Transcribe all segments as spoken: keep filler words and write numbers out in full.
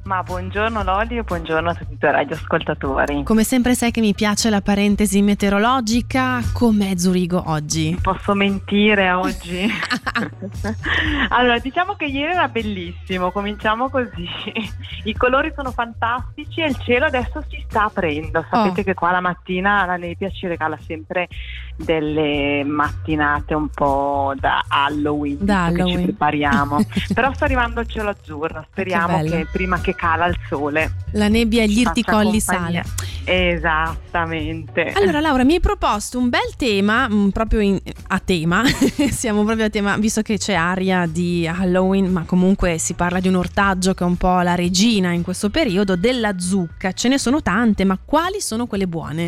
Ma buongiorno Loli e buongiorno a tutti i tuoi radioascoltatori. Come sempre sai che mi piace la parentesi meteorologica. Com'è Zurigo oggi? Posso mentire oggi? Allora, diciamo che ieri era bellissimo, cominciamo così. I colori sono fantastici e il cielo adesso si sta aprendo. Sapete oh. che qua la mattina la nebbia ci regala sempre delle mattinate un po' da Halloween, da Halloween. che ci prepariamo. Però sta arrivando il cielo azzurro, speriamo che, che prima che cala il sole la nebbia e gli irticolli sale. Esattamente. Allora Laura, mi hai proposto un bel tema, mh, proprio in, a tema siamo proprio a tema, visto che c'è aria di Halloween, ma comunque si parla di un ortaggio che è un po' la regina in questo periodo, della zucca. Ce ne sono tante, ma quali sono quelle buone?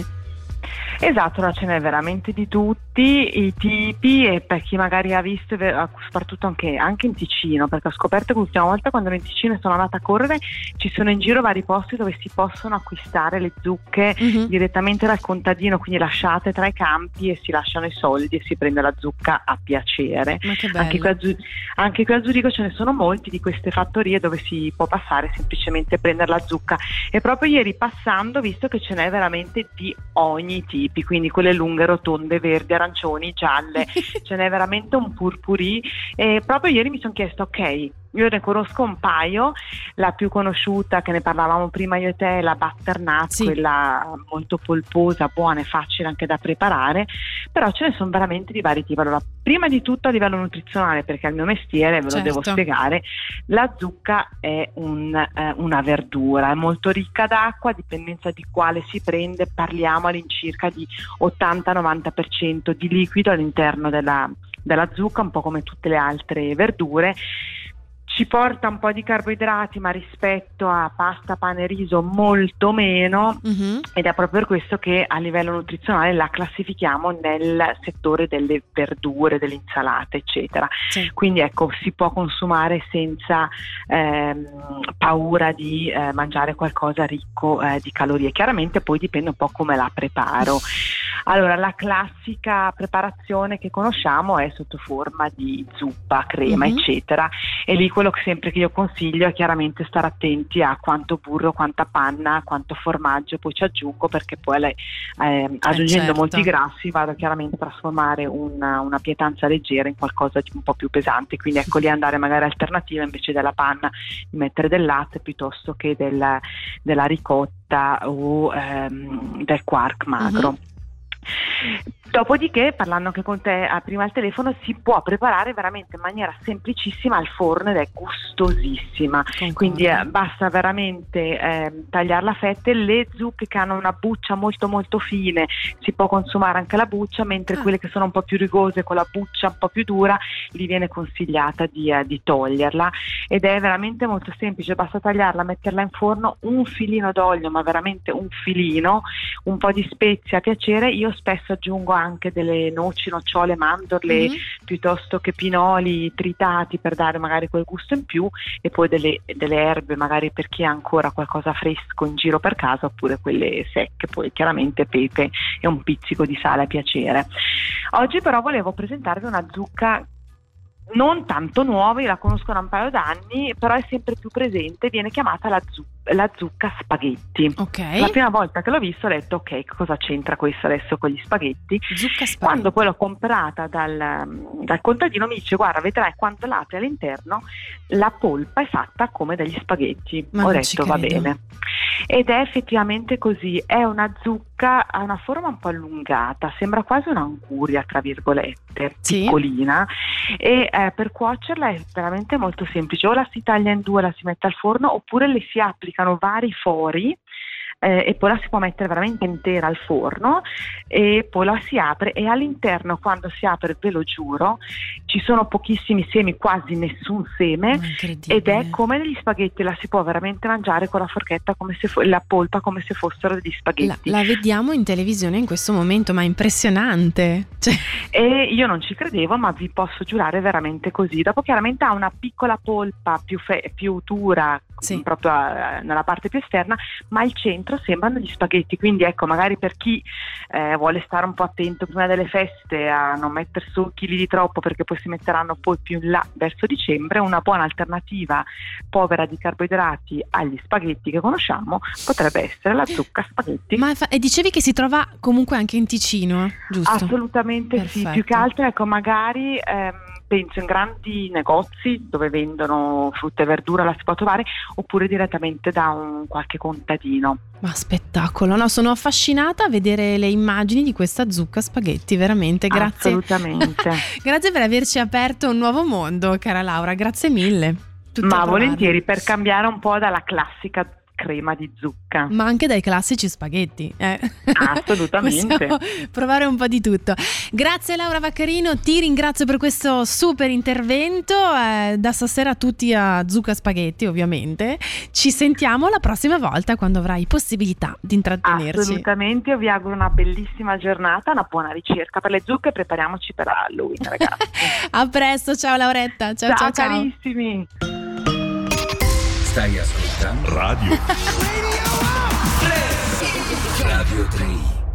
Esatto, no, ce n'è veramente di tutti i tipi, e per chi magari ha visto, soprattutto anche, anche in Ticino, perché ho scoperto che l'ultima volta quando ero in Ticino e sono andata a correre ci sono in giro vari posti dove si possono acquistare le zucche mm-hmm. direttamente dal contadino, quindi lasciate tra i campi e si lasciano i soldi e si prende la zucca a piacere. Ma che bello. Anche qui a, anche qui a Zurigo ce ne sono molti di queste fattorie dove si può passare semplicemente prendere la zucca, e proprio ieri passando ho visto che ce n'è veramente di ogni tipo, quindi quelle lunghe, rotonde, verdi, arancioni, gialle, ce n'è veramente un purpurì, e proprio ieri mi sono chiesto, ok, io ne conosco un paio, la più conosciuta che ne parlavamo prima io e te è la butternut, sì. quella molto polposa, buona e facile anche da preparare, però ce ne sono veramente di vari tipi. Allora, prima di tutto a livello nuzionale, perché è il mio mestiere, ve lo certo. devo spiegare, la zucca è un, eh, una verdura, è molto ricca d'acqua, a dipendenza di quale si prende, parliamo all'incirca di ottanta novanta per cento di liquido all'interno della, della zucca, un po' come tutte le altre verdure. Ci porta un po' di carboidrati, ma rispetto a pasta, pane e riso molto meno, mm-hmm. ed è proprio per questo che a livello nutrizionale la classifichiamo nel settore delle verdure, delle insalate, eccetera. Sì. Quindi ecco, si può consumare senza ehm, paura di eh, mangiare qualcosa ricco eh, di calorie. Chiaramente poi dipende un po' come la preparo. Allora, la classica preparazione che conosciamo è sotto forma di zuppa, crema, mm-hmm. eccetera, e lì quello che sempre che io consiglio è chiaramente stare attenti a quanto burro, quanta panna, quanto formaggio poi ci aggiungo, perché poi le, eh, aggiungendo certo. molti grassi vado chiaramente a trasformare una, una pietanza leggera in qualcosa di un po' più pesante, quindi ecco lì andare magari alternativa, invece della panna di mettere del latte piuttosto che del, della ricotta o ehm, del quark magro. Mm-hmm. Dopodiché, parlando anche con te prima al telefono, si può preparare veramente in maniera semplicissima al forno ed è gustosissima. Concordo. Quindi eh, basta veramente eh, tagliarla a fette. Le zucche che hanno una buccia molto molto fine si può consumare anche la buccia, mentre ah. quelle che sono un po' più rigose con la buccia un po' più dura gli viene consigliata di, eh, di toglierla, ed è veramente molto semplice, basta tagliarla, metterla in forno, un filino d'olio, ma veramente un filino, un po' di spezie a piacere. Io spesso aggiungo anche delle noci, nocciole, mandorle, mm-hmm. piuttosto che pinoli tritati per dare magari quel gusto in più, e poi delle, delle erbe magari per chi ha ancora qualcosa fresco in giro per casa, oppure quelle secche, poi chiaramente pepe e un pizzico di sale a piacere. Oggi però volevo presentarvi una zucca non tanto nuova, io la conosco da un paio d'anni, però è sempre più presente, viene chiamata la, zu- la zucca spaghetti. Okay. La prima volta che l'ho visto ho detto ok, cosa c'entra questo adesso con gli spaghetti? Zucca spaghetti. Quando poi l'ho comprata dal, dal contadino mi dice guarda, vedrai quando l'apri all'interno la polpa è fatta come degli spaghetti. Ma ho non detto va bene, ed è effettivamente così, è una zucca, ha una forma un po' allungata, sembra quasi un'anguria tra virgolette, sì. piccolina, e eh, per cuocerla è veramente molto semplice, o la si taglia in due, la si mette al forno, oppure le si applicano vari fori eh, e poi la si può mettere veramente intera al forno, e poi la si apre, e all'interno, quando si apre, ve lo giuro, ci sono pochissimi semi, quasi nessun seme, ed è come degli spaghetti, la si può veramente mangiare con la forchetta, come se fo- la polpa come se fossero degli spaghetti. La, la vediamo in televisione in questo momento, ma è impressionante, cioè. E io non ci credevo, ma vi posso giurare veramente così. Dopo chiaramente ha una piccola polpa più, fe- più dura sì. proprio a, nella parte più esterna, ma il centro sembrano gli spaghetti, quindi ecco, magari per chi eh, vuole stare un po' attento prima delle feste a non mettere su chili di troppo, perché poi si metteranno poi più in là verso dicembre, una buona alternativa povera di carboidrati agli spaghetti che conosciamo potrebbe essere la zucca spaghetti. Ma fa- e dicevi che si trova comunque anche in Ticino, giusto? Assolutamente. Perfetto. Sì, più che altro ecco, magari ehm, penso in grandi negozi dove vendono frutta e verdura, la si può trovare, oppure direttamente da un qualche contadino. Ma spettacolo, no, sono affascinata a vedere le immagini di questa zucca spaghetti, veramente, grazie. Assolutamente. Grazie per averci aperto un nuovo mondo, cara Laura, grazie mille. Tutto Ma a provare. volentieri, per cambiare un po' dalla classica crema di zucca. Ma anche dai classici spaghetti, eh. Assolutamente. Possiamo provare un po' di tutto. Grazie Laura Vaccarino, ti ringrazio per questo super intervento, eh, da stasera tutti a zucca spaghetti ovviamente. Ci sentiamo la prossima volta quando avrai possibilità di intrattenerci. Assolutamente, io vi auguro una bellissima giornata, una buona ricerca per le zucche e prepariamoci per Halloween, ragazzi. A presto, ciao Lauretta, ciao ciao ciao, ciao. Carissimi. Stai ascoltando Radio Radio tre.